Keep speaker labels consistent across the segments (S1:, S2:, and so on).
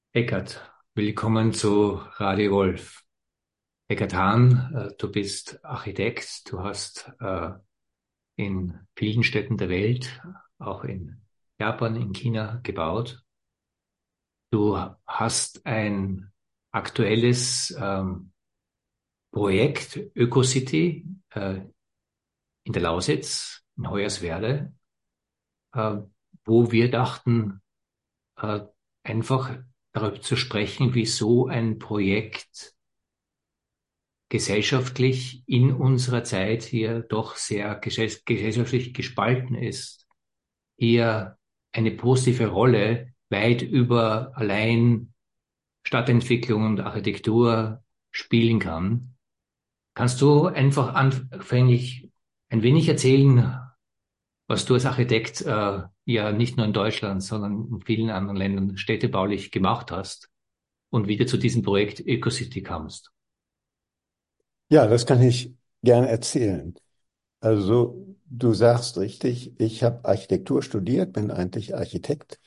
S1: Eckart, willkommen zu Radio Wolf. Eckart Hahn, du bist Architekt, du hast in vielen Städten der Welt, auch in Japan, in China gebaut. Du hast ein aktuelles Projekt Ökocity in der Lausitz, in Hoyerswerda, äh, wo wir dachten, äh, einfach darüber zu sprechen, wie so ein Projekt gesellschaftlich in unserer Zeit hier doch sehr gesellschaftlich gespalten ist, hier eine positive Rolle weit über allein Stadtentwicklung und Architektur spielen kann. Kannst du einfach anfänglich ein wenig erzählen, was du als Architekt ja nicht nur in Deutschland, sondern in vielen anderen Ländern städtebaulich gemacht hast und wie du zu diesem Projekt EcoCity kamst?
S2: Ja, das kann ich gerne erzählen. Also, du sagst richtig, ich habe Architektur studiert, bin eigentlich Architekt,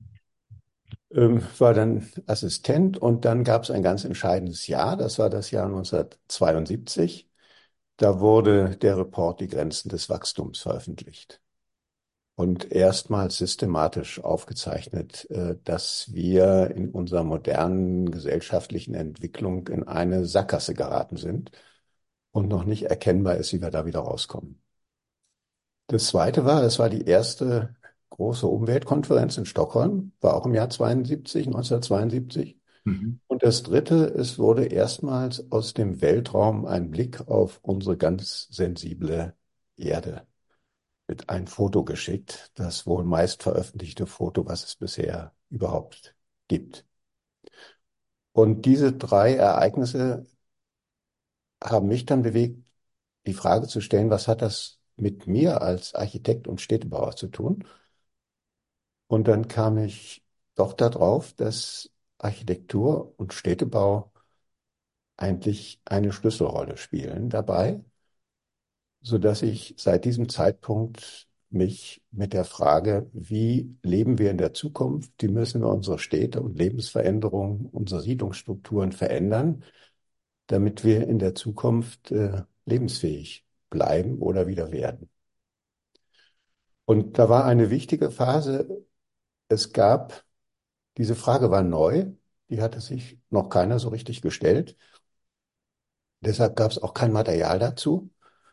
S2: war dann Assistent und dann gab es ein ganz entscheidendes Jahr, das war das Jahr 1972. Da wurde der Report Die Grenzen des Wachstums veröffentlicht und erstmals systematisch aufgezeichnet, dass wir in unserer modernen gesellschaftlichen Entwicklung in eine Sackgasse geraten sind und noch nicht erkennbar ist, wie wir da wieder rauskommen. Das zweite war, es war die erste große Umweltkonferenz in Stockholm, war auch im Jahr 1972.
S1: Mhm.
S2: Und das dritte, es wurde erstmals aus dem Weltraum ein Blick auf unsere ganz sensible Erde mit ein Foto geschickt, das wohl meist veröffentlichte Foto, was es bisher überhaupt gibt. Und diese drei Ereignisse haben mich dann bewegt, die Frage zu stellen, was hat das mit mir als Architekt und Städtebauer zu tun? Und dann kam ich doch darauf, dass Architektur und Städtebau eigentlich eine Schlüsselrolle spielen dabei, so dass ich seit diesem Zeitpunkt mich mit der Frage, wie leben wir in der Zukunft, wie müssen wir unsere Städte und Lebensveränderungen, unsere Siedlungsstrukturen verändern, damit wir in der Zukunft lebensfähig bleiben oder wieder werden. Und da war eine wichtige Phase. Es gab Diese Frage war neu, die hatte sich noch keiner so richtig gestellt. Deshalb gab es auch kein Material dazu.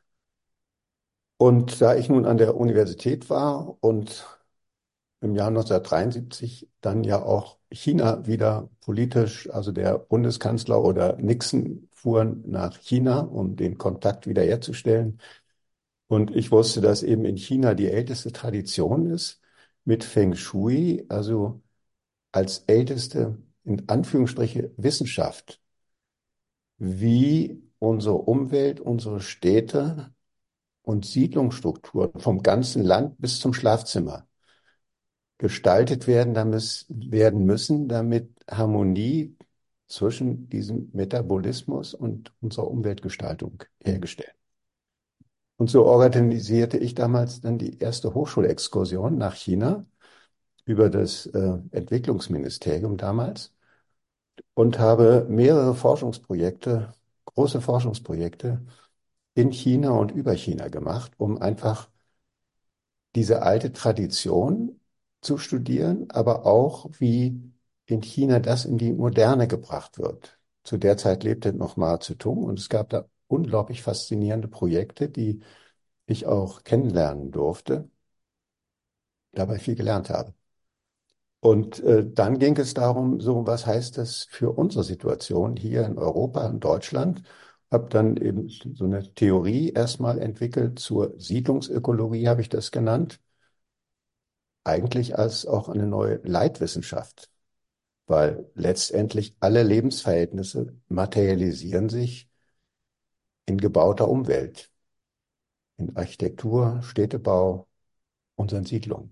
S2: Und da ich nun an der Universität war und im Jahr 1973 dann ja auch China wieder politisch, also der Bundeskanzler oder Nixon fuhren nach China, um den Kontakt wiederherzustellen. Und ich wusste, dass eben in China die älteste Tradition ist mit Feng Shui, also als älteste, in Anführungsstriche, Wissenschaft, wie unsere Umwelt, unsere Städte und Siedlungsstrukturen vom ganzen Land bis zum Schlafzimmer gestaltet werden müssen, damit Harmonie zwischen diesem Metabolismus und unserer Umweltgestaltung hergestellt. Und so organisierte ich damals dann die erste Hochschulexkursion nach China über das Entwicklungsministerium damals und habe mehrere Forschungsprojekte, große Forschungsprojekte in China und über China gemacht, um einfach diese alte Tradition zu studieren, aber auch, wie in China das in die Moderne gebracht wird. Zu der Zeit lebte noch Mao Zedong und es gab da unglaublich faszinierende Projekte, die ich auch kennenlernen durfte, dabei viel gelernt habe. Und dann ging es darum, so was heißt das für unsere Situation hier in Europa und Deutschland? Habe dann eben so eine Theorie erstmal entwickelt zur Siedlungsökologie, habe ich das genannt, eigentlich als auch eine neue Leitwissenschaft, weil letztendlich alle Lebensverhältnisse materialisieren sich in gebauter Umwelt, in Architektur, Städtebau, unseren Siedlungen.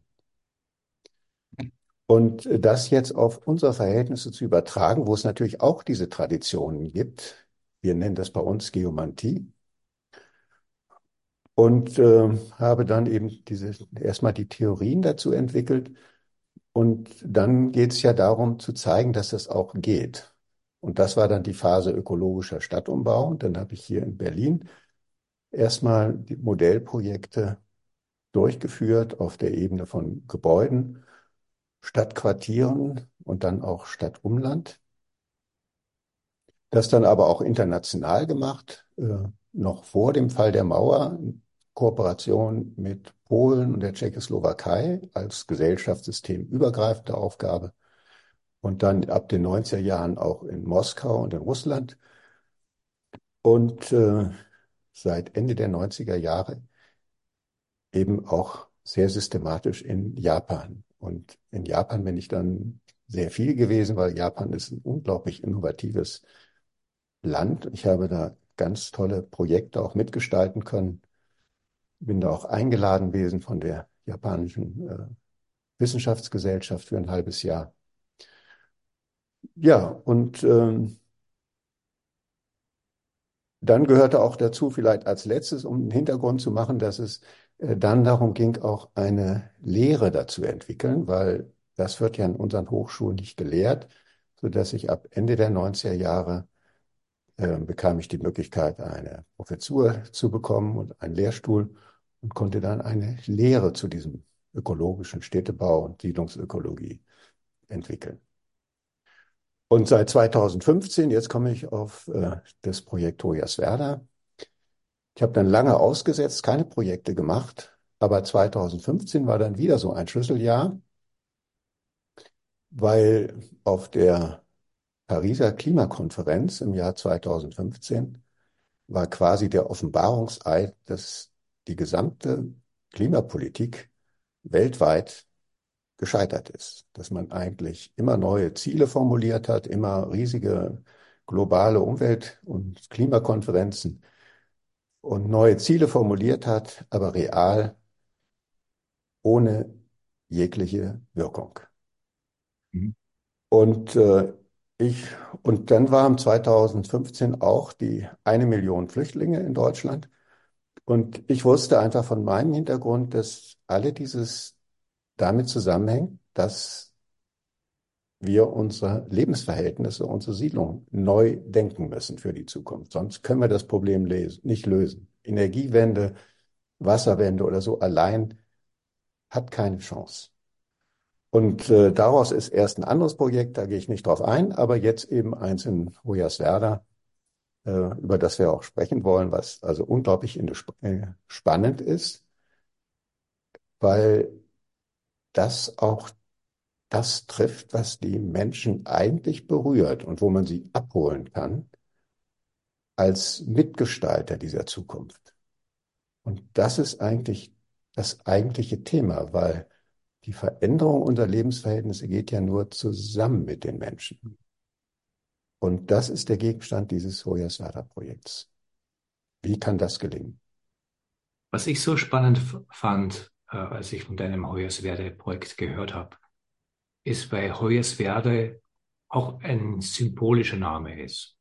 S2: Und das jetzt auf unsere Verhältnisse zu übertragen, wo es natürlich auch diese Traditionen gibt, wir nennen das bei uns Geomantie, und habe dann eben erstmal die Theorien dazu entwickelt Und dann geht es ja darum zu zeigen, dass das auch geht. Und das war dann die Phase ökologischer Stadtumbau. Und dann habe ich hier in Berlin erstmal die Modellprojekte durchgeführt auf der Ebene von Gebäuden, Stadtquartieren und dann auch Stadtumland. Das dann aber auch international gemacht, noch vor dem Fall der Mauer, in Kooperation mit Polen und der Tschechoslowakei als Gesellschaftssystem übergreifende Aufgabe. Und dann ab den 90er Jahren auch in Moskau und in Russland. Und seit Ende der 90er Jahre eben auch sehr systematisch in Japan. Und in Japan bin ich dann sehr viel gewesen, weil Japan ist ein unglaublich innovatives Land. Ich habe da ganz tolle Projekte auch mitgestalten können. Bin da auch eingeladen gewesen von der japanischen Wissenschaftsgesellschaft für ein halbes Jahr. Ja, und dann gehörte auch dazu, vielleicht als letztes, um einen Hintergrund zu machen, dass es dann darum ging, auch eine Lehre dazu entwickeln, weil das wird ja in unseren Hochschulen nicht gelehrt, sodass ich ab Ende der 90er Jahre bekam ich die Möglichkeit, eine Professur zu bekommen und einen Lehrstuhl und konnte dann eine Lehre zu diesem ökologischen Städtebau und Siedlungsökologie entwickeln. Und seit 2015, jetzt komme ich auf das Projekt Hoyerswerda. Ich habe dann lange ausgesetzt, keine Projekte gemacht, aber 2015 war dann wieder so ein Schlüsseljahr, weil auf der Pariser Klimakonferenz im Jahr 2015 war quasi der Offenbarungseid, dass die gesamte Klimapolitik weltweit gescheitert ist, dass man eigentlich immer neue Ziele formuliert hat, immer riesige globale Umwelt- und Klimakonferenzen und neue Ziele formuliert hat, aber real ohne jegliche Wirkung.
S1: Mhm.
S2: Und ich, und dann waren 2015 auch die 1 Million Flüchtlinge in Deutschland. Und ich wusste einfach von meinem Hintergrund, dass alle dieses damit zusammenhängt, dass wir unsere Lebensverhältnisse, unsere Siedlung neu denken müssen für die Zukunft. Sonst können wir das Problem nicht lösen. Energiewende, Wasserwende oder so allein hat keine Chance. Und daraus ist erst ein anderes Projekt, da gehe ich nicht drauf ein, aber jetzt eben eins in Hoyerswerda, über das wir auch sprechen wollen, was also unglaublich spannend ist, weil das auch das trifft, was die Menschen eigentlich berührt und wo man sie abholen kann als Mitgestalter dieser Zukunft. Und das ist eigentlich das eigentliche Thema, weil die Veränderung unserer Lebensverhältnisse geht ja nur zusammen mit den Menschen. Und das ist der Gegenstand dieses Hoyerswerda-Projekts. Wie kann das gelingen?
S1: Was ich so spannend fand, als ich von deinem Hoyerswerda-Projekt gehört habe, ist, weil Hoyerswerda auch ein symbolischer Name ist.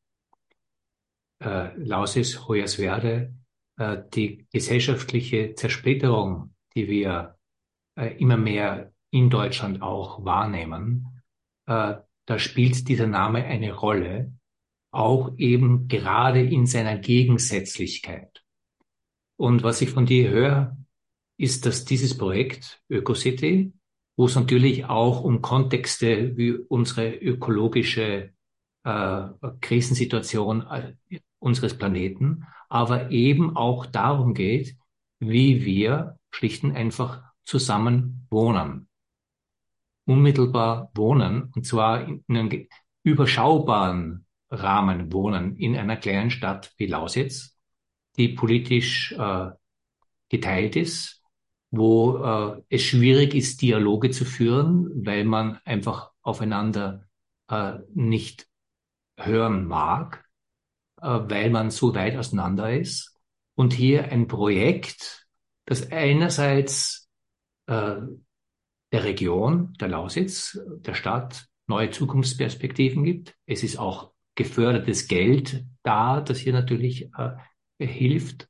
S1: Lausitz, Hoyerswerda, die gesellschaftliche Zersplitterung, die wir immer mehr in Deutschland auch wahrnehmen, da spielt dieser Name eine Rolle, auch eben gerade in seiner Gegensätzlichkeit. Und was ich von dir höre, ist, dass dieses Projekt ÖkoCity, wo es natürlich auch um Kontexte wie unsere ökologische Krisensituation unseres Planeten, aber eben auch darum geht, wie wir schlicht und einfach zusammen wohnen, unmittelbar wohnen, und zwar in einem überschaubaren Rahmen wohnen in einer kleinen Stadt wie Lausitz, die politisch geteilt ist, wo es schwierig ist, Dialoge zu führen, weil man einfach aufeinander nicht hören mag, weil man so weit auseinander ist. Und hier ein Projekt, das einerseits äh, der Region, der Lausitz, der Stadt neue Zukunftsperspektiven gibt. Es ist auch gefördertes Geld da, das hier natürlich hilft.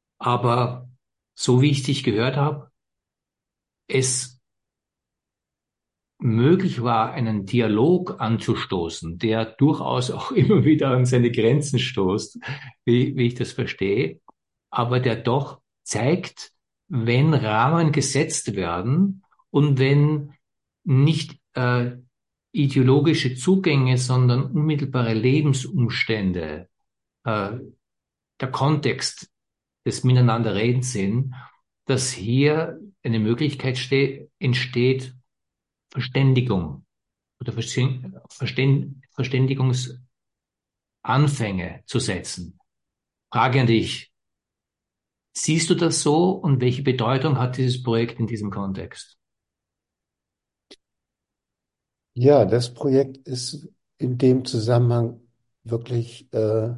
S1: Aber so wie ich dich gehört habe, es möglich war, einen Dialog anzustoßen, der durchaus auch immer wieder an seine Grenzen stoßt, wie ich das verstehe, aber der doch zeigt, wenn Rahmen gesetzt werden und wenn nicht ideologische Zugänge, sondern unmittelbare Lebensumstände der Kontext des Miteinanderredens sind, dass hier eine Möglichkeit entsteht, Verständigung oder Verständigungsanfänge zu setzen. Frage an dich. Siehst du das so und welche Bedeutung hat dieses Projekt in diesem Kontext?
S2: Ja, das Projekt ist in dem Zusammenhang wirklich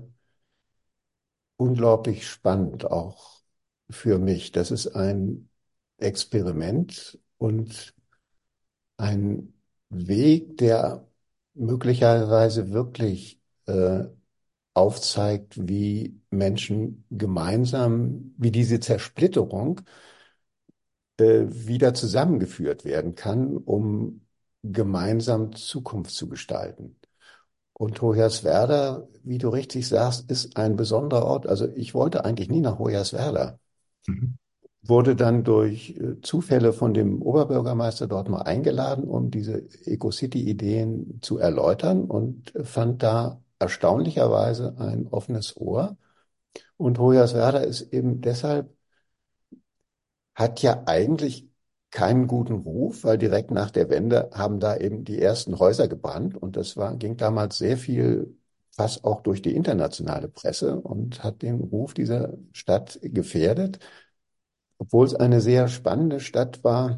S2: unglaublich spannend, auch für mich. Das ist ein Experiment und ein Weg, der möglicherweise wirklich aufzeigt, wie Menschen gemeinsam, wie diese Zersplitterung wieder zusammengeführt werden kann, um gemeinsam Zukunft zu gestalten. Und Hoyerswerda, wie du richtig sagst, ist ein besonderer Ort. Also ich wollte eigentlich nie nach Hoyerswerda,
S1: Mhm.
S2: wurde dann durch Zufälle von dem Oberbürgermeister dort mal eingeladen, um diese Eco-City-Ideen zu erläutern und fand da erstaunlicherweise ein offenes Ohr. Und Hoyerswerda ist eben deshalb, hat ja eigentlich keinen guten Ruf, weil direkt nach der Wende haben da eben die ersten Häuser gebrannt und das war, ging damals sehr viel, fast auch durch die internationale Presse und hat den Ruf dieser Stadt gefährdet, obwohl es eine sehr spannende Stadt war,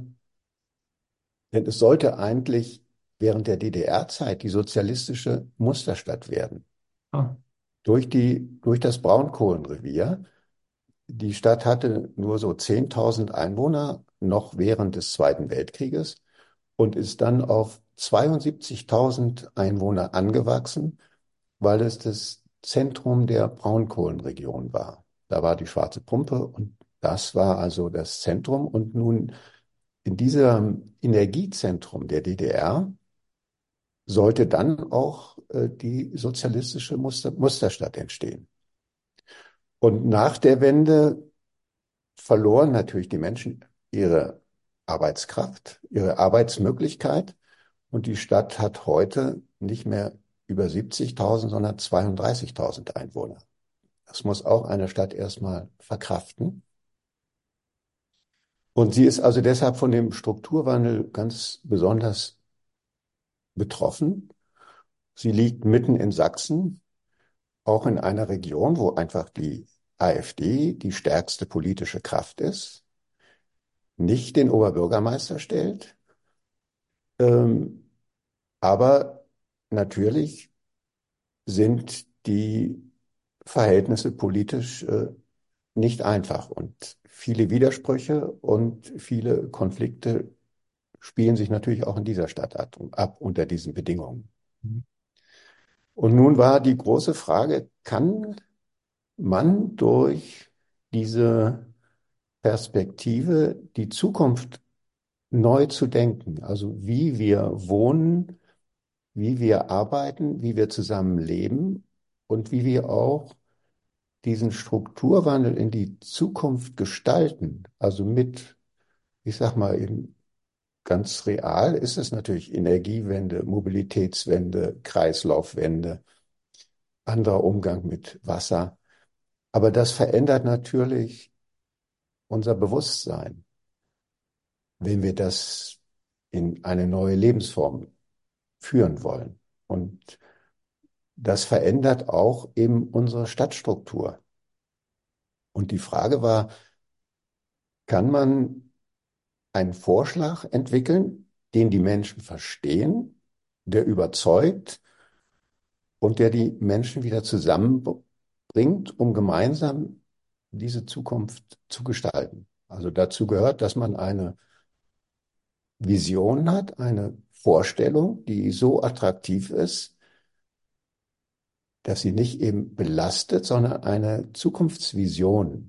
S2: denn es sollte eigentlich während der DDR-Zeit die sozialistische Musterstadt werden.
S1: Ah,
S2: Durch das Braunkohlenrevier. Die Stadt hatte nur so 10.000 Einwohner noch während des Zweiten Weltkrieges und ist dann auf 72.000 Einwohner angewachsen, weil es das Zentrum der Braunkohlenregion war. Da war die Schwarze Pumpe und das war also das Zentrum. Und nun in diesem Energiezentrum der DDR sollte dann auch die sozialistische Musterstadt entstehen. Und nach der Wende verloren natürlich die Menschen ihre Arbeitskraft, ihre Arbeitsmöglichkeit. Und die Stadt hat heute nicht mehr über 70.000, sondern 32.000 Einwohner. Das muss auch eine Stadt erstmal verkraften. Und sie ist also deshalb von dem Strukturwandel ganz besonders betroffen. Sie liegt mitten in Sachsen, auch in einer Region, wo einfach die AfD die stärkste politische Kraft ist, nicht den Oberbürgermeister stellt, ähm, aber natürlich sind die Verhältnisse politisch nicht einfach und viele Widersprüche und viele Konflikte spielen sich natürlich auch in dieser Stadt ab unter diesen Bedingungen.
S1: mhm.
S2: Und nun war die große Frage, kann man durch diese Perspektive die Zukunft neu zu denken, also wie wir wohnen, wie wir arbeiten, wie wir zusammen leben und wie wir auch diesen Strukturwandel in die Zukunft gestalten, also mit, ich sag mal eben ganz real ist es natürlich Energiewende, Mobilitätswende, Kreislaufwende, anderer Umgang mit Wasser. Aber das verändert natürlich unser Bewusstsein, wenn wir das in eine neue Lebensform führen wollen. Und das verändert auch eben unsere Stadtstruktur. Und die Frage war, kann man einen Vorschlag entwickeln, den die Menschen verstehen, der überzeugt und der die Menschen wieder zusammenbringt, um gemeinsam diese Zukunft zu gestalten. Also dazu gehört, dass man eine Vision hat, eine Vorstellung, die so attraktiv ist, dass sie nicht eben belastet, sondern eine Zukunftsvision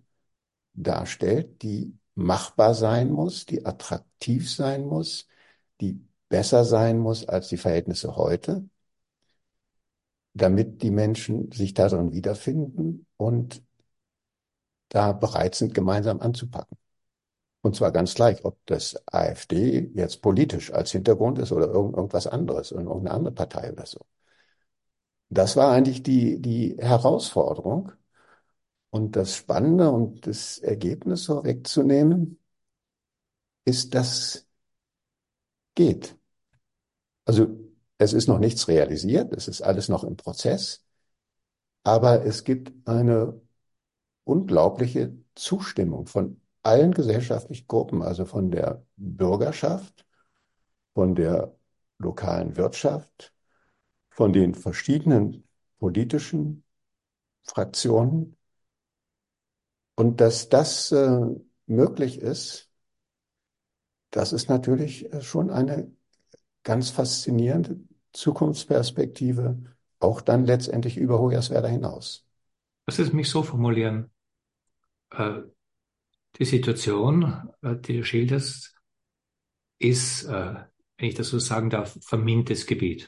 S2: darstellt, die machbar sein muss, die attraktiv sein muss, die besser sein muss als die Verhältnisse heute, damit die Menschen sich darin wiederfinden und da bereit sind, gemeinsam anzupacken. Und zwar ganz gleich, ob das AfD jetzt politisch als Hintergrund ist oder irgendwas anderes und irgendeine andere Partei oder so. Das war eigentlich die Herausforderung. Und das Spannende und das Ergebnis vorwegzunehmen, ist, dass geht. Also es ist noch nichts realisiert, es ist alles noch im Prozess, aber es gibt eine unglaubliche Zustimmung von allen gesellschaftlichen Gruppen, also von der Bürgerschaft, von der lokalen Wirtschaft, von den verschiedenen politischen Fraktionen. Und dass das möglich ist, das ist natürlich schon eine ganz faszinierende Zukunftsperspektive, auch dann letztendlich über Hoyerswerda hinaus.
S1: Lass es mich so formulieren. Äh, Die Situation, die du schilderst, ist, wenn ich das so sagen darf, vermintes Gebiet.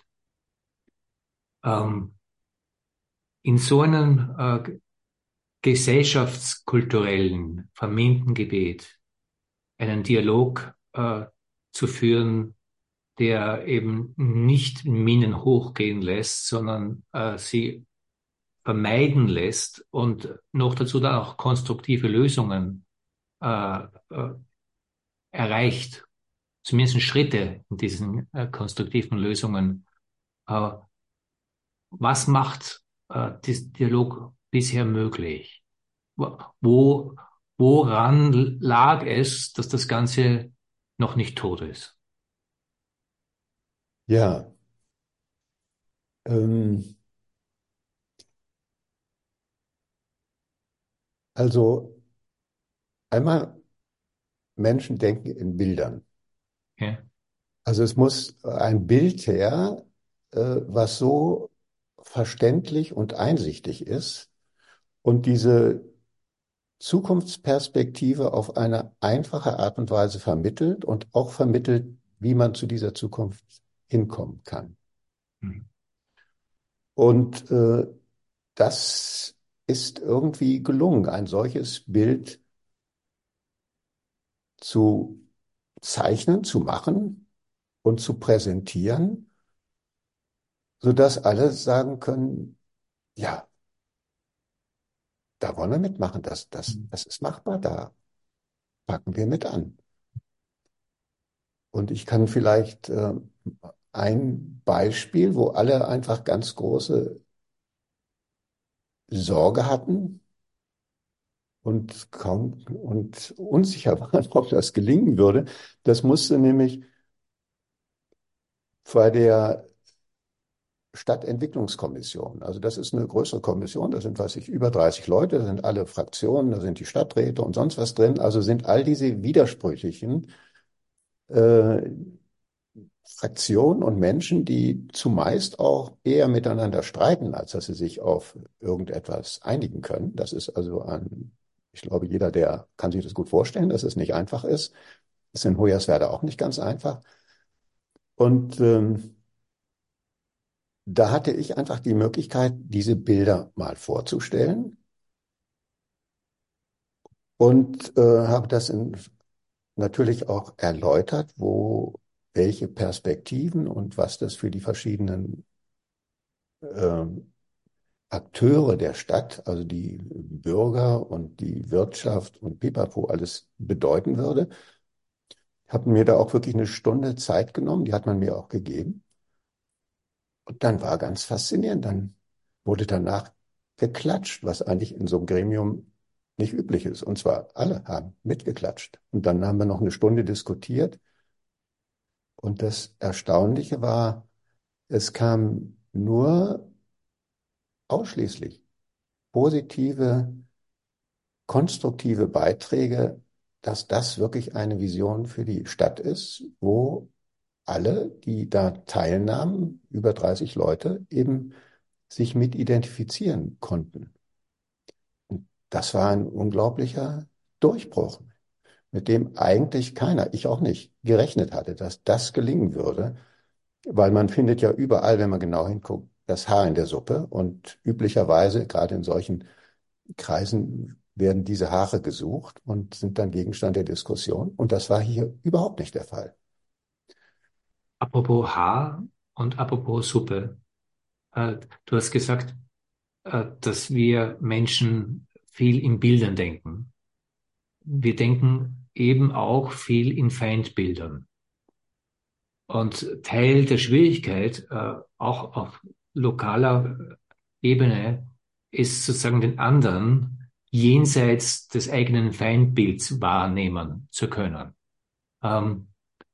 S1: Ähm, in so einem gesellschaftskulturellen, verminten Gebiet einen Dialog zu führen, der eben nicht Minen hochgehen lässt, sondern sie vermeiden lässt und noch dazu dann auch konstruktive Lösungen erreicht, zumindest Schritte in diesen konstruktiven Lösungen. Äh, was macht diesen Dialog bisher möglich? Wo, woran lag es, dass das Ganze noch nicht tot ist?
S2: Ja, ähm, also einmal Menschen denken in Bildern.
S1: Ja?
S2: Also es muss ein Bild her, was so verständlich und einsichtig ist und diese Zukunftsperspektive auf eine einfache Art und Weise vermittelt und auch vermittelt, wie man zu dieser Zukunft hinkommen kann.
S1: Mhm.
S2: Und das ist irgendwie gelungen, ein solches Bild zu zeichnen, zu machen und zu präsentieren, sodass alle sagen können, ja, da wollen wir mitmachen, das ist machbar, da packen wir mit an. Und ich kann vielleicht ein Beispiel, wo alle einfach ganz große Sorge hatten und kaum und unsicher waren, ob das gelingen würde. Das musste nämlich bei der Stadtentwicklungskommission. Also das ist eine größere Kommission, da sind, weiß ich, über 30 Leute, da sind alle Fraktionen, da sind die Stadträte und sonst was drin. Also sind all diese widersprüchlichen äh, Fraktionen und Menschen, die zumeist auch eher miteinander streiten, als dass sie sich auf irgendetwas einigen können. Das ist also ich glaube, jeder, der kann sich das gut vorstellen, dass es nicht einfach ist. Ist in Hoyerswerda auch nicht ganz einfach. Und da hatte ich einfach die Möglichkeit, diese Bilder mal vorzustellen und habe das natürlich auch erläutert, wo welche Perspektiven und was das für die verschiedenen ähm, Akteure der Stadt, also die Bürger und die Wirtschaft und Pipapo alles bedeuten würde. Habe mir da auch wirklich eine Stunde Zeit genommen, die hat man mir auch gegeben. Und dann war ganz faszinierend. Dann wurde danach geklatscht, was eigentlich in so einem Gremium nicht üblich ist. Und zwar alle haben mitgeklatscht. Und dann haben wir noch eine Stunde diskutiert. Und das Erstaunliche war, es kam nur ausschließlich positive, konstruktive Beiträge, dass das wirklich eine Vision für die Stadt ist, wo alle, die da teilnahmen, über 30 Leute, eben sich mit identifizieren konnten. Und das war ein unglaublicher Durchbruch. mit dem eigentlich keiner, ich auch nicht, gerechnet hatte, dass das gelingen würde. Weil man findet ja überall, wenn man genau hinguckt, das Haar in der Suppe. Und üblicherweise, gerade in solchen Kreisen, werden diese Haare gesucht und sind dann Gegenstand der Diskussion. Und das war hier überhaupt nicht der Fall.
S1: Apropos Haar und apropos Suppe. Du hast gesagt, dass wir Menschen viel in Bildern denken. Wir denken eben auch viel in Feindbildern. Und Teil der Schwierigkeit, auch auf lokaler Ebene, ist sozusagen den anderen jenseits des eigenen Feindbilds wahrnehmen zu können. Ähm,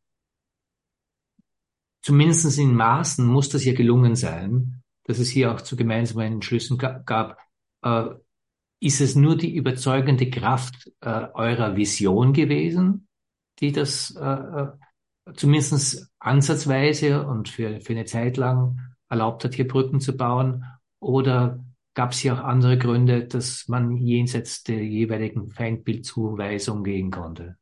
S1: Zumindest in Maßen muss das ja gelungen sein, dass es hier auch zu gemeinsamen Entschlüssen gab. Äh, Ist es nur die überzeugende Kraft eurer Vision gewesen, die das zumindest ansatzweise und für eine Zeit lang erlaubt hat, hier Brücken zu bauen? Oder gab es hier auch andere Gründe, dass man jenseits der jeweiligen Feindbildzuweisung gehen konnte?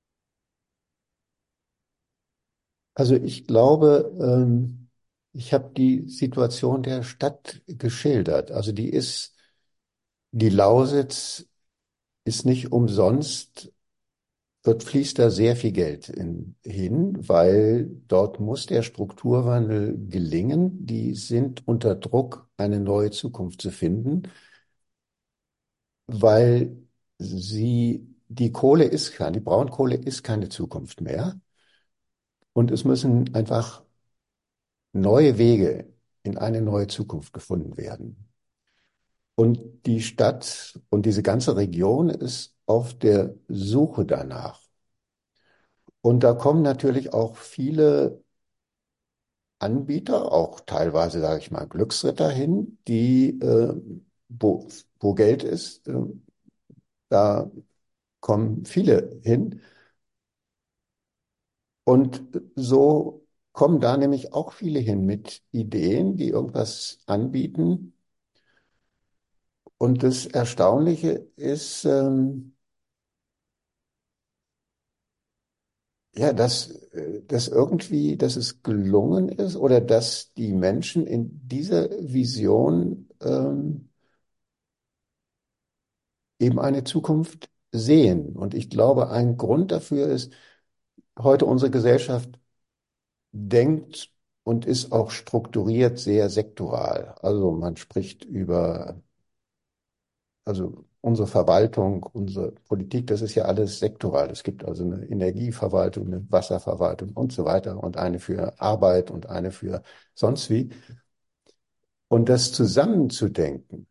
S2: Also ich glaube, ich habe die Situation der Stadt geschildert. Also die Lausitz ist nicht umsonst, fließt da sehr viel Geld hin, weil dort muss der Strukturwandel gelingen. Die sind unter Druck, eine neue Zukunft zu finden, weil die Braunkohle ist keine Zukunft mehr. Und es müssen einfach neue Wege in eine neue Zukunft gefunden werden. Und die Stadt und diese ganze Region ist auf der Suche danach. Und da kommen natürlich auch viele Anbieter, auch teilweise, sage ich mal, Glücksritter hin, wo Geld ist, da kommen viele hin. Und so kommen da nämlich auch viele hin mit Ideen, die irgendwas anbieten. Und das Erstaunliche ist, ja, dass es gelungen ist oder dass die Menschen in dieser Vision eben eine Zukunft sehen. Und ich glaube, ein Grund dafür ist, heute unsere Gesellschaft denkt und ist auch strukturiert sehr sektoral. Also man spricht über, also unsere Verwaltung, unsere Politik, das ist ja alles sektoral. Es gibt also eine Energieverwaltung, eine Wasserverwaltung und so weiter und eine für Arbeit und eine für sonst wie. Und das zusammenzudenken,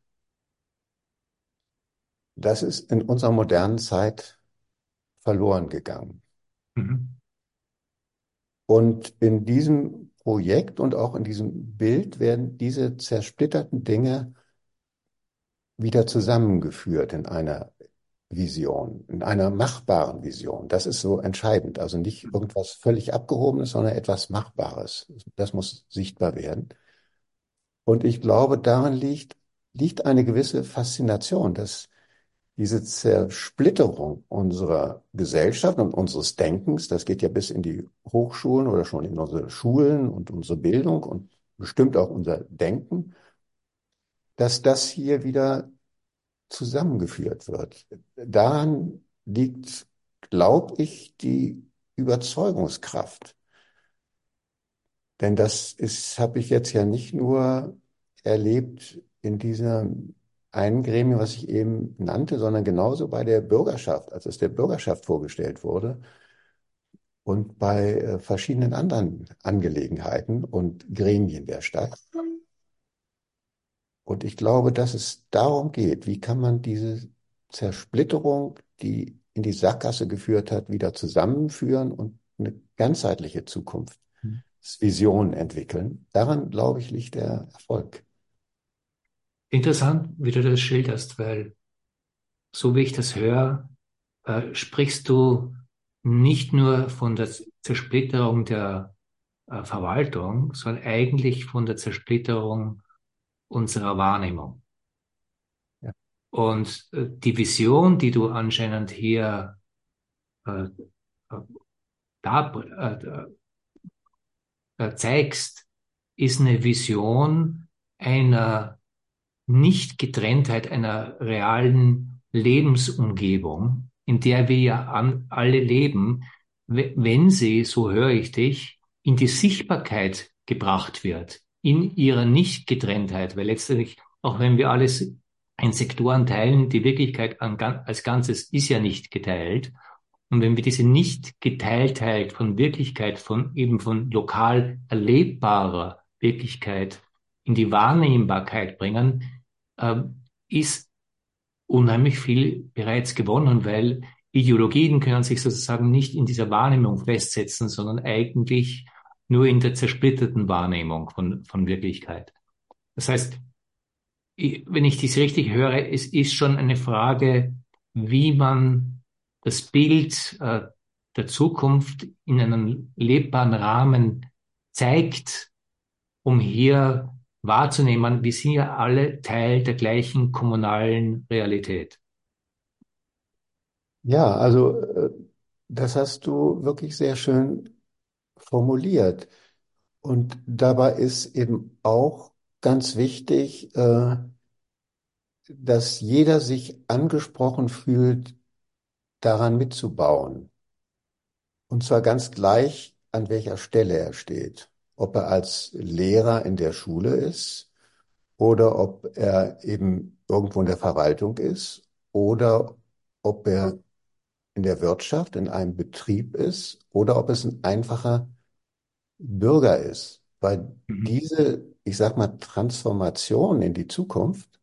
S2: das ist in unserer modernen Zeit verloren gegangen.
S1: Mhm.
S2: Und in diesem Projekt und auch in diesem Bild werden diese zersplitterten Dinge wieder zusammengeführt in einer Vision, in einer machbaren Vision. Das ist so entscheidend. Also nicht irgendwas völlig Abgehobenes, sondern etwas Machbares. Das muss sichtbar werden. Und ich glaube, liegt eine gewisse Faszination, dass diese Zersplitterung unserer Gesellschaft und unseres Denkens, das geht ja bis in die Hochschulen oder schon in unsere Schulen und unsere Bildung und bestimmt auch unser Denken, dass das hier wieder zusammengeführt wird. Daran liegt, glaube ich, die Überzeugungskraft. Denn habe ich jetzt ja nicht nur erlebt in dieser einen Gremium, was ich eben nannte, sondern genauso bei der Bürgerschaft, als es der Bürgerschaft vorgestellt wurde und bei verschiedenen anderen Angelegenheiten und Gremien der Stadt. Und ich glaube, dass es darum geht, wie kann man diese Zersplitterung, die in die Sackgasse geführt hat, wieder zusammenführen und eine ganzheitliche Zukunftsvision entwickeln. Daran, glaube ich, liegt der Erfolg.
S1: Interessant, wie du das schilderst, weil so wie ich das höre, sprichst du nicht nur von der Zersplitterung der Verwaltung, sondern eigentlich von der Zersplitterung unserer Wahrnehmung.
S2: Ja.
S1: Und die Vision, die du anscheinend hier äh, da, zeigst, ist eine Vision einer Nichtgetrenntheit, einer realen Lebensumgebung, in der wir ja alle leben, wenn sie, so höre ich dich, in die Sichtbarkeit gebracht wird, in ihrer Nichtgetrenntheit, weil letztendlich, auch wenn wir alles in Sektoren teilen, die Wirklichkeit als Ganzes ist ja nicht geteilt. Und wenn wir diese Nicht-Geteiltheit von Wirklichkeit, von lokal erlebbarer Wirklichkeit in die Wahrnehmbarkeit bringen, ist unheimlich viel bereits gewonnen, weil Ideologien können sich sozusagen nicht in dieser Wahrnehmung festsetzen, sondern eigentlich nur in der zersplitterten Wahrnehmung von Wirklichkeit. Das heißt, wenn ich dies richtig höre, es ist schon eine Frage, wie man das Bild der Zukunft in einem lebbaren Rahmen zeigt, um hier wahrzunehmen, wir sind ja alle Teil der gleichen kommunalen Realität.
S2: Ja, also das hast du wirklich sehr schön formuliert. Und dabei ist eben auch ganz wichtig, dass jeder sich angesprochen fühlt, daran mitzubauen. Und zwar ganz gleich, an welcher Stelle er steht. Ob er als Lehrer in der Schule ist oder ob er eben irgendwo in der Verwaltung ist oder ob er in der Wirtschaft, in einem Betrieb ist oder ob es ein einfacher Bürger ist. Weil
S1: Mhm.
S2: diese, ich sag mal, Transformation in die Zukunft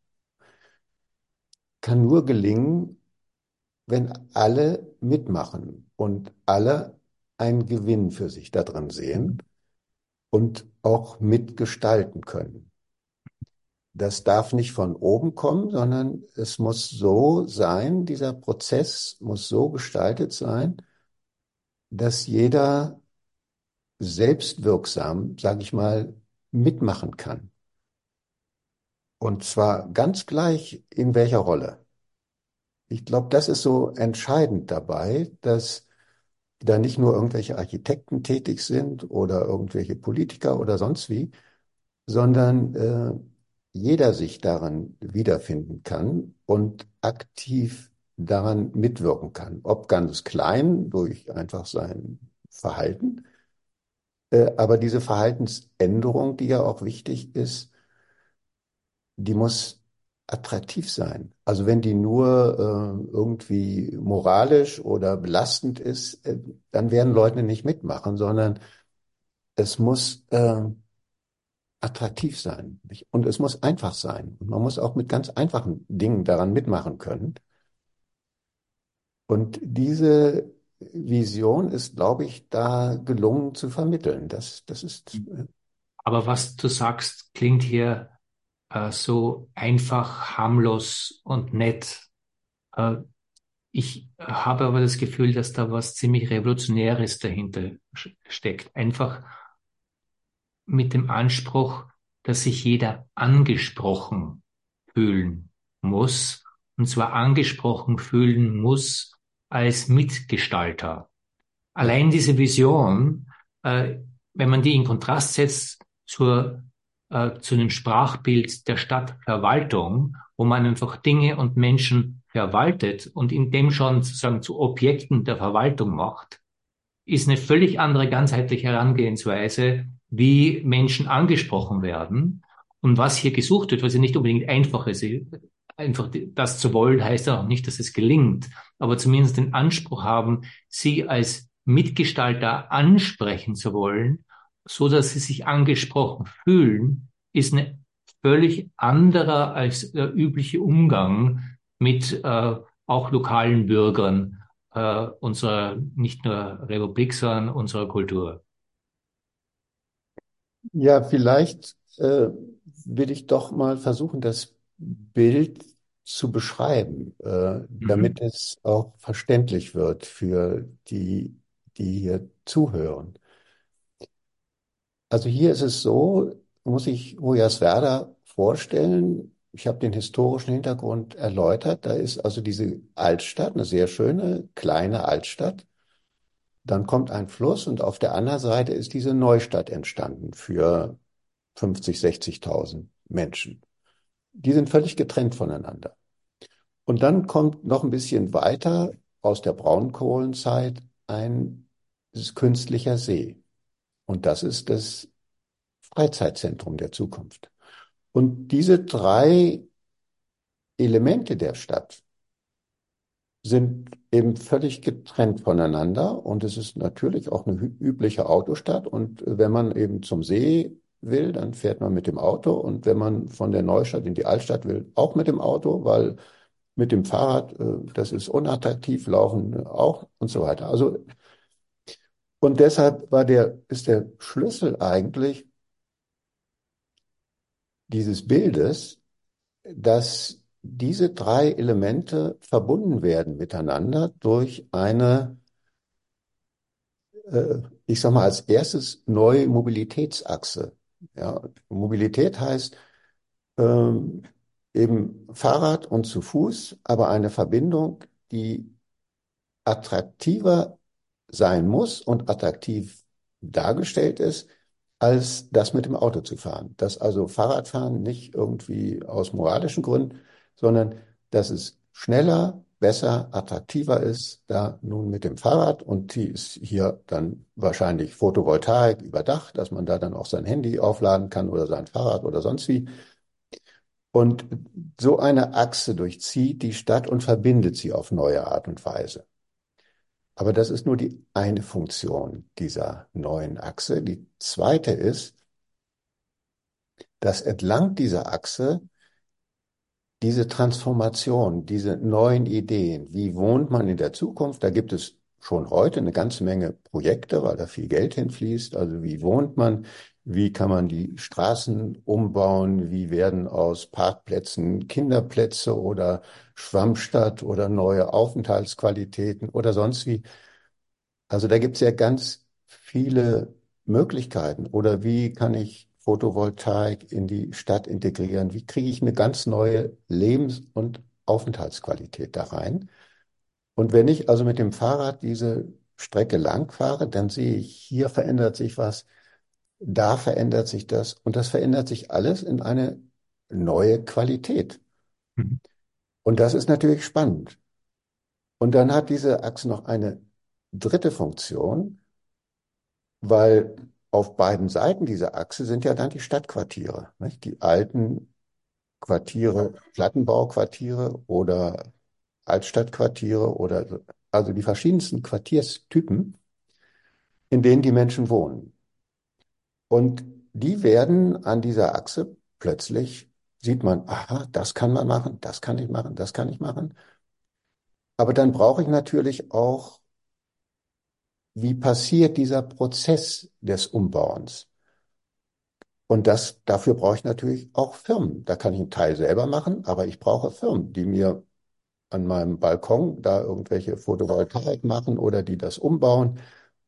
S2: kann nur gelingen, wenn alle mitmachen und alle einen Gewinn für sich da drin sehen und auch mitgestalten können. Das darf nicht von oben kommen, sondern es muss so sein, dieser Prozess muss so gestaltet sein, dass jeder selbstwirksam, sage ich mal, mitmachen kann. Und zwar ganz gleich in welcher Rolle. Ich glaube, das ist so entscheidend dabei, dass da nicht nur irgendwelche Architekten tätig sind oder irgendwelche Politiker oder sonst wie, sondern jeder sich daran wiederfinden kann und aktiv daran mitwirken kann. Ob ganz klein durch einfach sein Verhalten, aber diese Verhaltensänderung, die ja auch wichtig ist, die muss attraktiv sein. Also wenn die nur irgendwie moralisch oder belastend ist, dann werden Leute nicht mitmachen, sondern es muss attraktiv sein. Nicht? Und es muss einfach sein. Und man muss auch mit ganz einfachen Dingen daran mitmachen können. Und diese Vision ist, glaube ich, da gelungen zu vermitteln. Das ist,
S1: Aber was du sagst, klingt hier so einfach, harmlos und nett. Äh, Ich habe aber das Gefühl, dass da was ziemlich Revolutionäres dahinter steckt. Einfach mit dem Anspruch, dass sich jeder angesprochen fühlen muss. Und zwar angesprochen fühlen muss als Mitgestalter.
S2: ja,
S1: Allein diese Vision, äh, wenn man die in Kontrast setzt zu einem Sprachbild der Stadtverwaltung, wo man einfach Dinge und Menschen verwaltet und in dem schon sozusagen zu Objekten der Verwaltung macht, ist eine völlig andere ganzheitliche Herangehensweise, wie Menschen angesprochen werden. Und was hier gesucht wird, was ja nicht unbedingt einfach ist, einfach das zu wollen, heißt ja auch nicht, dass es gelingt, aber zumindest den Anspruch haben, sie als Mitgestalter ansprechen zu wollen, so dass sie sich angesprochen fühlen, ist eine völlig anderer als der übliche Umgang mit auch lokalen Bürgern unserer nicht nur Republik, sondern unserer Kultur.
S2: ja, vielleicht will ich doch mal versuchen, das Bild zu beschreiben, damit
S1: Mhm.
S2: es auch verständlich wird für die, die hier zuhören. Also hier ist es so, muss ich Hoyerswerda vorstellen. Ich habe den historischen Hintergrund erläutert. Da ist also diese Altstadt, eine sehr schöne kleine Altstadt. dann kommt ein Fluss und auf der anderen Seite ist diese Neustadt entstanden für 50, 60.000 Menschen. Die sind völlig getrennt voneinander. Und dann kommt noch ein bisschen weiter aus der Braunkohlenzeit ein künstlicher See. Und das ist das Freizeitzentrum der Zukunft. Und diese drei Elemente der Stadt sind eben völlig getrennt voneinander. Und es ist natürlich auch eine übliche Autostadt. Und wenn man eben zum See will, dann fährt man mit dem Auto. Und wenn man von der Neustadt in die Altstadt will, auch mit dem Auto, weil mit dem Fahrrad, das ist unattraktiv, laufen auch und so weiter. Also, und deshalb ist der Schlüssel eigentlich dieses Bildes, dass diese drei Elemente verbunden werden miteinander durch eine, ich sag mal, als erstes neue Mobilitätsachse. Ja, Mobilität heißt ähm, eben Fahrrad und zu Fuß, aber eine Verbindung, die attraktiver sein muss und attraktiv dargestellt ist, als das mit dem Auto zu fahren. Dass also Fahrradfahren nicht irgendwie aus moralischen Gründen, sondern dass es schneller, besser, attraktiver ist, da nun mit dem Fahrrad und die ist hier dann wahrscheinlich Photovoltaik überdacht, dass man da dann auch sein Handy aufladen kann oder sein Fahrrad oder sonst wie. Und so eine Achse durchzieht die Stadt und verbindet sie auf neue Art und Weise. Aber das ist nur die eine Funktion dieser neuen Achse. Die zweite ist, dass entlang dieser Achse diese Transformation, diese neuen Ideen, wie wohnt man in der Zukunft, da gibt es schon heute eine ganze Menge Projekte, weil da viel Geld hinfließt. Also wie wohnt man, wie kann man die Straßen umbauen, wie werden aus Parkplätzen Kinderplätze oder Schwammstadt oder neue Aufenthaltsqualitäten oder sonst wie. Also da gibt es ja ganz viele Möglichkeiten. Oder wie kann ich Photovoltaik in die Stadt integrieren? Wie kriege ich eine ganz neue Lebens- und Aufenthaltsqualität da rein? Und wenn ich also mit dem Fahrrad diese Strecke lang fahre, dann sehe ich, hier verändert sich was, da verändert sich das und das verändert sich alles in eine neue Qualität.
S1: Mhm.
S2: Und das ist natürlich spannend. Und dann hat diese Achse noch eine dritte Funktion, weil auf beiden Seiten dieser Achse sind ja dann die Stadtquartiere, nicht? Die alten Quartiere, Plattenbauquartiere oder Altstadtquartiere oder also die verschiedensten Quartierstypen, in denen die Menschen wohnen. Und die werden an dieser Achse plötzlich, sieht man, aha, das kann man machen, das kann ich machen, das kann ich machen. Aber dann brauche ich natürlich auch, wie passiert dieser Prozess des Umbauens? Und dafür brauche ich natürlich auch Firmen. Da kann ich einen Teil selber machen, aber ich brauche Firmen, die mir an meinem Balkon da irgendwelche Photovoltaik machen oder die das umbauen.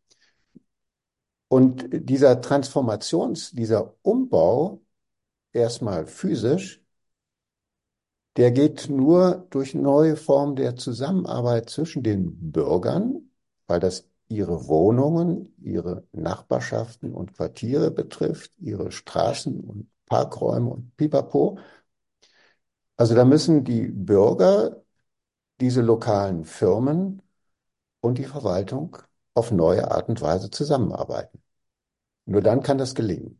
S2: Und dieser Umbau, erstmal physisch, der geht nur durch neue Formen der Zusammenarbeit zwischen den Bürgern, weil das ihre Wohnungen, ihre Nachbarschaften und Quartiere betrifft, ihre Straßen und Parkräume und Pipapo. Also da müssen die Bürger, diese lokalen Firmen und die Verwaltung auf neue Art und Weise zusammenarbeiten. Nur dann kann das gelingen.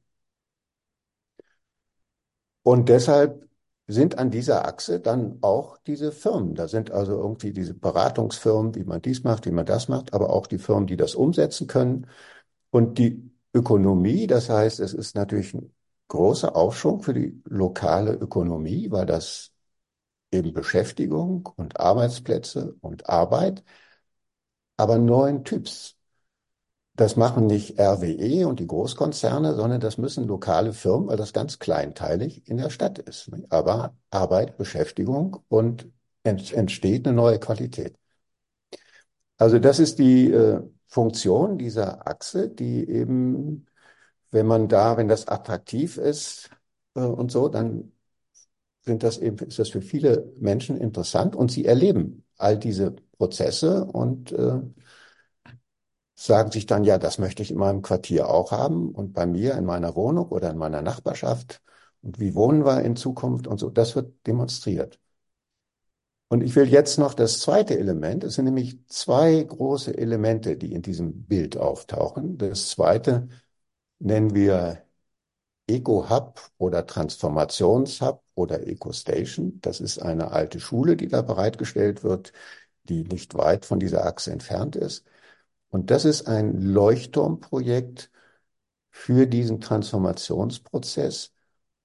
S2: Und deshalb sind an dieser Achse dann auch diese Firmen. Da sind also irgendwie diese Beratungsfirmen, wie man dies macht, wie man das macht, aber auch die Firmen, die das umsetzen können. Und die Ökonomie, das heißt, es ist natürlich ein großer Aufschwung für die lokale Ökonomie, weil das eben Beschäftigung und Arbeitsplätze und Arbeit, aber neuen Typs. Das machen nicht RWE und die Großkonzerne, sondern das müssen lokale Firmen, weil das ganz kleinteilig in der Stadt ist. Aber Arbeit, Beschäftigung und entsteht eine neue Qualität. Also das ist die Funktion dieser Achse, die eben, wenn das attraktiv ist und so, dann ist das für viele Menschen interessant und sie erleben all diese Prozesse und sagen sich dann, ja, das möchte ich in meinem Quartier auch haben und bei mir in meiner Wohnung oder in meiner Nachbarschaft. Und wie wohnen wir in Zukunft und so. Das wird demonstriert. Und ich will jetzt noch das zweite Element. Es sind nämlich zwei große Elemente, die in diesem Bild auftauchen. Das zweite nennen wir Eco-Hub oder Transformations-Hub oder Eco-Station. Das ist eine alte Schule, die da bereitgestellt wird, die nicht weit von dieser Achse entfernt ist. Und das ist ein Leuchtturmprojekt für diesen Transformationsprozess,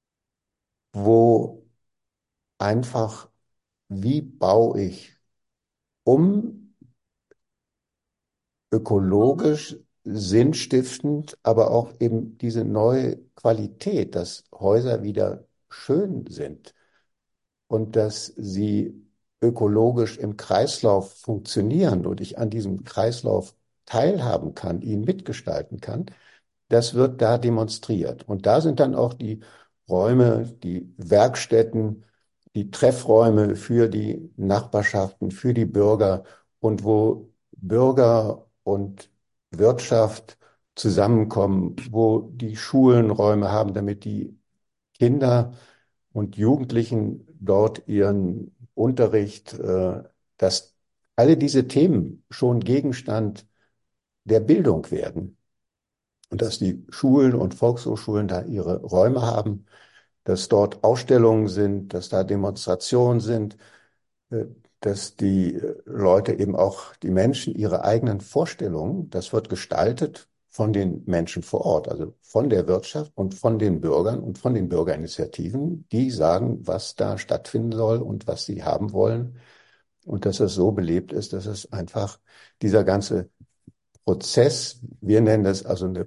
S2: wo einfach, wie baue ich um, ökologisch, sinnstiftend, aber auch eben diese neue Qualität, dass Häuser wieder schön sind und dass sie ökologisch im Kreislauf funktionieren und ich an diesem Kreislauf teilhaben kann, ihn mitgestalten kann. Das wird da demonstriert. Und da sind dann auch die Räume, die Werkstätten, die Treffräume für die Nachbarschaften, für die Bürger und wo Bürger und Wirtschaft zusammenkommen, wo die Schulen Räume haben, damit die Kinder und Jugendlichen dort ihren Unterricht, dass alle diese Themen schon Gegenstand der Bildung werden. Und dass die Schulen und Volkshochschulen da ihre Räume haben, dass dort Ausstellungen sind, dass da Demonstrationen sind, äh, dass die Leute eben auch, die Menschen ihre eigenen Vorstellungen, das wird gestaltet von den Menschen vor Ort, also von der Wirtschaft und von den Bürgern und von den Bürgerinitiativen, die sagen, was da stattfinden soll und was sie haben wollen. Und dass es so belebt ist, dass es einfach dieser ganze Prozess, wir nennen das also eine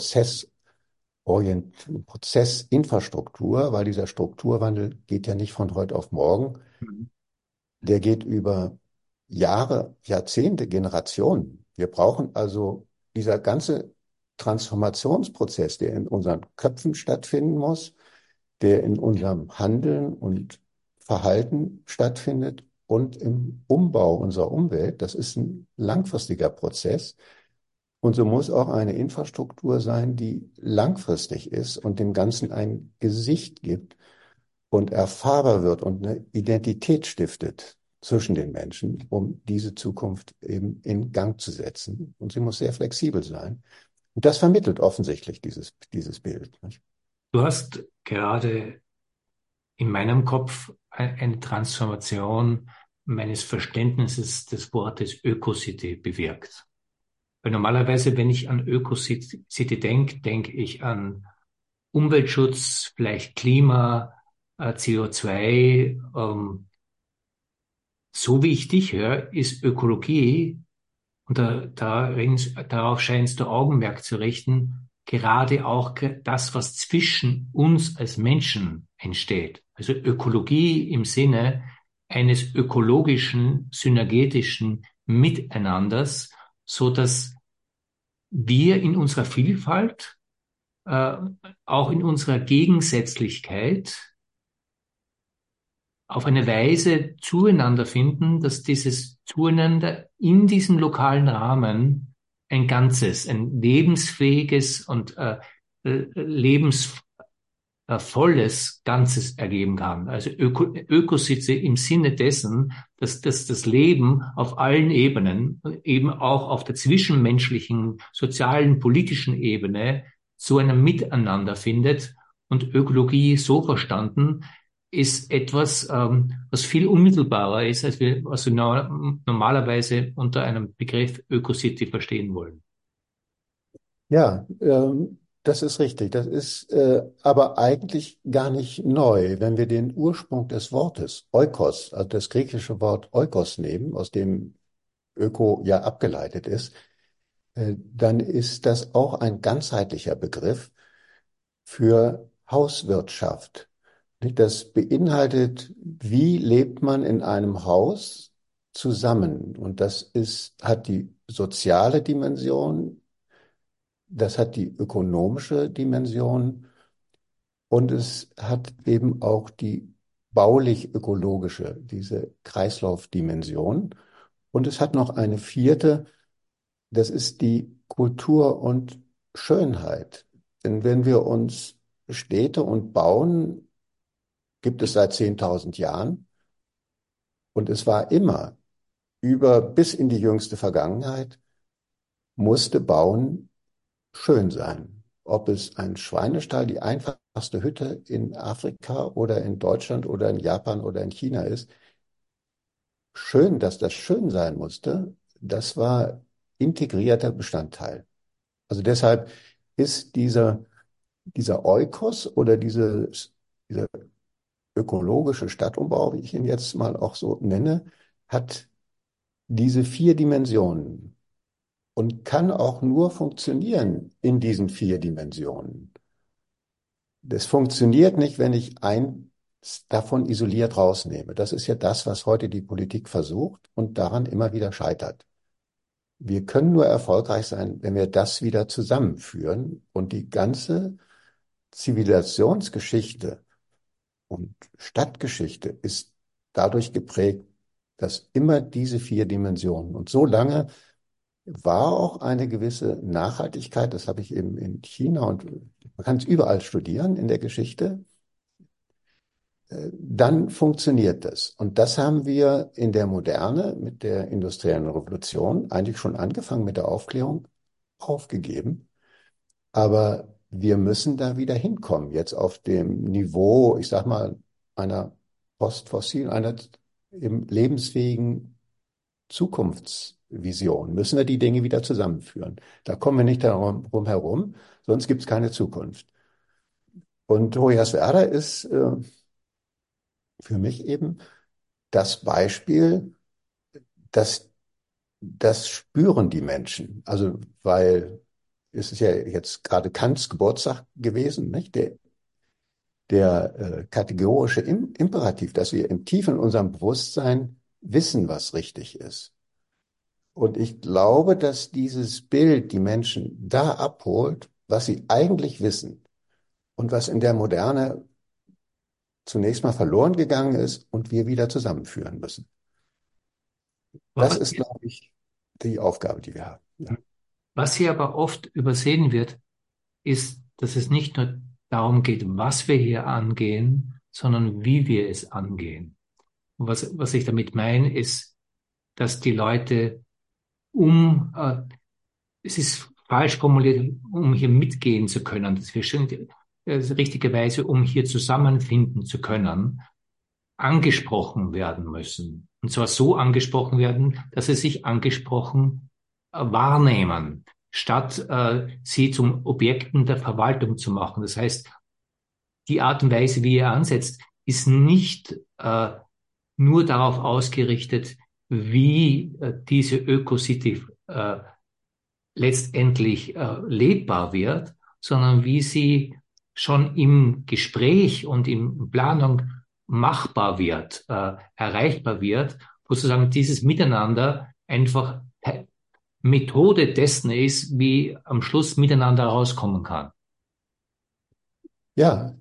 S2: Prozessinfrastruktur, weil dieser Strukturwandel geht ja nicht von heute auf morgen.
S1: Mhm.
S2: Der geht über Jahre, Jahrzehnte, Generationen. Wir brauchen also dieser ganze Transformationsprozess, der in unseren Köpfen stattfinden muss, der in unserem Handeln und Verhalten stattfindet und im Umbau unserer Umwelt. Das ist ein langfristiger Prozess. Und so muss auch eine Infrastruktur sein, die langfristig ist und dem Ganzen ein Gesicht gibt und erfahrbar wird und eine Identität stiftet zwischen den Menschen, um diese Zukunft eben in Gang zu setzen. Und sie muss sehr flexibel sein. Und das vermittelt offensichtlich dieses Bild. Nicht?
S1: Du hast gerade in meinem Kopf eine Transformation meines Verständnisses des Wortes Ökocity bewirkt. Weil normalerweise, wenn ich an Ökocity denke, denke ich an Umweltschutz, vielleicht Klima, CO2. So wie ich dich höre, ist Ökologie, und darauf scheinst du Augenmerk zu richten, gerade auch das, was zwischen uns als Menschen entsteht. Also Ökologie im Sinne eines ökologischen, synergetischen Miteinanders, so dass wir in unserer Vielfalt, äh, auch in unserer Gegensätzlichkeit auf eine Weise zueinander finden, dass dieses Zueinander in diesem lokalen Rahmen ein Ganzes, ein lebensfähiges und lebensvolles Ganzes ergeben kann. Also Ökositze im Sinne dessen, dass das Leben auf allen Ebenen, eben auch auf der zwischenmenschlichen, sozialen, politischen Ebene, zu einem Miteinander findet. Und Ökologie so verstanden ist etwas, was viel unmittelbarer ist, als wir also normalerweise unter einem Begriff Ökocity verstehen wollen.
S2: Ja, das ist richtig. Das ist aber eigentlich gar nicht neu. Wenn wir den Ursprung des Wortes Oikos, also das griechische Wort Oikos nehmen, aus dem Öko ja abgeleitet ist, dann ist das auch ein ganzheitlicher Begriff für Hauswirtschaft. Nicht? Das beinhaltet, wie lebt man in einem Haus zusammen? Und das hat die soziale Dimension, das hat die ökonomische Dimension und es hat eben auch die baulich-ökologische, diese Kreislaufdimension. Und es hat noch eine vierte, das ist die Kultur und Schönheit. Denn wenn wir uns Städte und bauen, gibt es seit 10.000 Jahren und es war immer bis in die jüngste Vergangenheit musste Bauen schön sein. Ob es ein Schweinestall, die einfachste Hütte in Afrika oder in Deutschland oder in Japan oder in China ist, schön, dass das schön sein musste, das war integrierter Bestandteil. Also deshalb ist dieser Oikos oder dieser ökologische Stadtumbau, wie ich ihn jetzt mal auch so nenne, hat diese 4 Dimensionen und kann auch nur funktionieren in diesen 4 Dimensionen. Das funktioniert nicht, wenn ich eins davon isoliert rausnehme. Das ist ja das, was heute die Politik versucht und daran immer wieder scheitert. Wir können nur erfolgreich sein, wenn wir das wieder zusammenführen und die ganze Zivilisationsgeschichte und Stadtgeschichte ist dadurch geprägt, dass immer diese 4 Dimensionen und so lange war auch eine gewisse Nachhaltigkeit, das habe ich eben in China und man kann es überall studieren in der Geschichte, dann funktioniert das. Und das haben wir in der Moderne mit der industriellen Revolution eigentlich schon angefangen mit der Aufklärung aufgegeben. Aber wir müssen da wieder hinkommen, jetzt auf dem Niveau, ich sag mal, einer einer eben lebensfähigen Zukunftsvision. Müssen wir die Dinge wieder zusammenführen. Da kommen wir nicht darum herum, sonst gibt es keine Zukunft. Und Hoyerswerda ist für mich eben das Beispiel, dass das spüren die Menschen. Also, weil es ist ja jetzt gerade Kants Geburtstag gewesen, nicht? Der kategorische Imperativ, dass wir im Tiefen in unserem Bewusstsein wissen, was richtig ist. Und ich glaube, dass dieses Bild die Menschen da abholt, was sie eigentlich wissen und was in der Moderne zunächst mal verloren gegangen ist und wir wieder zusammenführen müssen. Das
S1: Was,
S2: ist, glaube ich, die Aufgabe, die wir haben. Ja.
S1: was hier aber oft übersehen wird, ist, dass es nicht nur darum geht, was wir hier angehen, sondern wie wir es angehen. Und was ich damit meine, ist, dass die Leute es ist falsch formuliert, um hier mitgehen zu können, dass wir schon richtigerweise, um hier zusammenfinden zu können, angesprochen werden müssen. Und zwar so angesprochen werden, dass sie sich angesprochen wahrnehmen, statt sie zum Objekten der Verwaltung zu machen. Das heißt, die Art und Weise, wie er ansetzt, ist nicht nur darauf ausgerichtet, wie diese Öko-City letztendlich lebbar wird, sondern wie sie schon im Gespräch und in Planung machbar wird, erreichbar wird, wo sozusagen dieses Miteinander einfach Methode dessen ist, wie am Schluss miteinander rauskommen kann.
S2: Ja,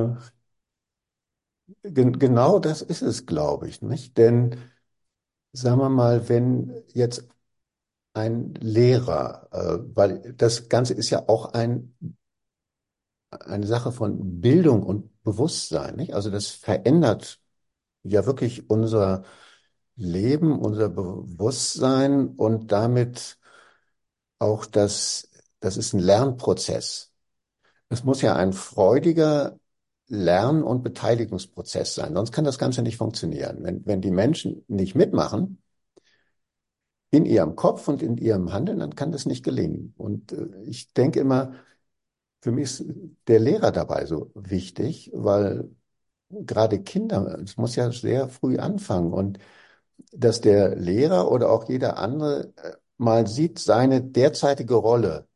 S2: genau das ist es, glaube ich, nicht? Denn sagen wir mal, wenn jetzt ein Lehrer, weil das Ganze ist ja auch eine Sache von Bildung und Bewusstsein, nicht? Also das verändert ja wirklich unser Leben, unser Bewusstsein und damit auch das ist ein Lernprozess. Es muss ja ein freudiger Lern- und Beteiligungsprozess sein, sonst kann das Ganze nicht funktionieren. Wenn die Menschen nicht mitmachen, in ihrem Kopf und in ihrem Handeln, dann kann das nicht gelingen. Und ich denke immer, für mich ist der Lehrer dabei so wichtig, weil gerade Kinder, es muss ja sehr früh anfangen und dass der Lehrer oder auch jeder andere mal sieht seine derzeitige Rolle.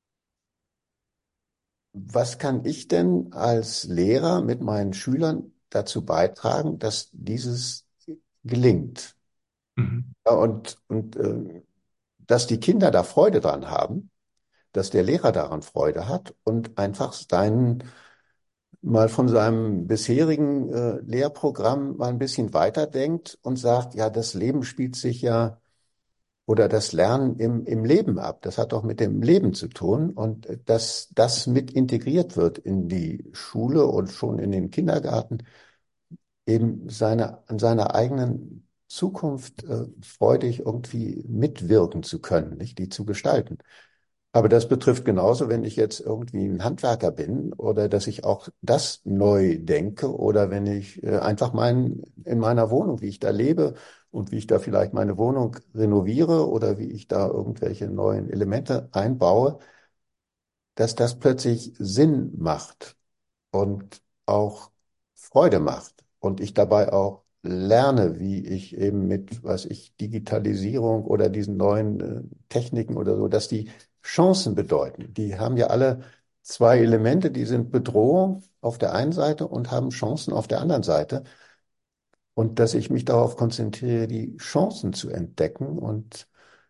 S2: Was kann ich denn als Lehrer mit meinen Schülern dazu beitragen, dass dieses gelingt?
S1: Mhm.
S2: Ja, dass die Kinder da Freude dran haben, dass der Lehrer daran Freude hat und einfach mal von seinem bisherigen Lehrprogramm mal ein bisschen weiterdenkt und sagt, ja, das Leben spielt sich ja oder das Lernen im Leben ab. Das hat doch mit dem Leben zu tun und dass das mit integriert wird in die Schule und schon in den Kindergarten, eben an seiner eigenen Zukunft freudig irgendwie mitwirken zu können, nicht, die zu gestalten. Aber das betrifft genauso, wenn ich jetzt irgendwie ein Handwerker bin oder dass ich auch das neu denke oder wenn ich einfach in meiner Wohnung, wie ich da lebe und wie ich da vielleicht meine Wohnung renoviere oder wie ich da irgendwelche neuen Elemente einbaue, dass das plötzlich Sinn macht und auch Freude macht und ich dabei auch lerne, wie ich eben mit, was ich, Digitalisierung oder diesen neuen Techniken oder so, dass die Chancen bedeuten. Die haben ja alle zwei Elemente, die sind Bedrohung auf der einen Seite und haben Chancen auf der anderen Seite. Und dass ich mich darauf konzentriere, die Chancen zu entdecken und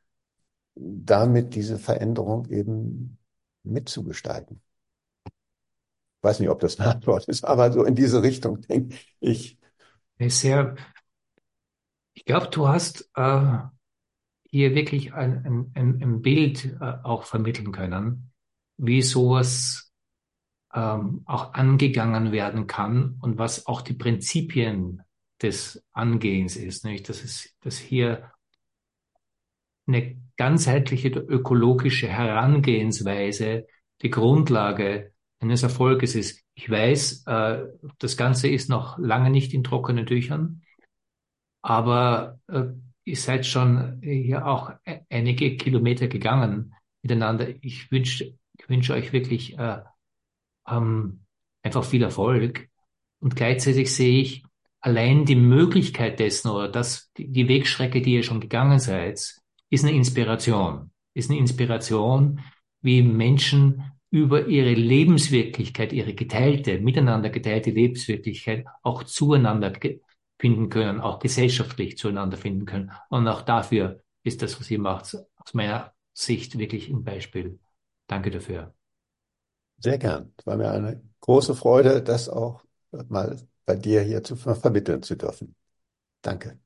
S2: damit diese Veränderung eben mitzugestalten. Weiß nicht, ob das eine Antwort ist, aber so in diese Richtung denke ich.
S1: Sehr, ich glaube, du hast hier wirklich ein Bild auch vermitteln können, wie sowas auch angegangen werden kann und was auch die Prinzipien des Angehens ist, nicht? Dass hier eine ganzheitliche ökologische Herangehensweise die Grundlage eines Erfolges ist. Ich weiß, das Ganze ist noch lange nicht in trockenen Tüchern, aber ihr seid schon hier auch einige Kilometer gegangen miteinander. Ich wünsche euch wirklich einfach viel Erfolg. Und gleichzeitig sehe ich allein die Möglichkeit dessen oder die Wegstrecke, die ihr schon gegangen seid, ist eine Inspiration. Ist eine Inspiration, wie Menschen über ihre Lebenswirklichkeit, ihre miteinander geteilte Lebenswirklichkeit auch zueinander finden können, auch gesellschaftlich zueinander finden können. Und auch dafür ist das, was ihr macht, aus meiner Sicht wirklich ein Beispiel. Danke dafür.
S2: Sehr gern. Es war mir eine große Freude, das auch mal bei dir hier zu vermitteln zu dürfen. Danke.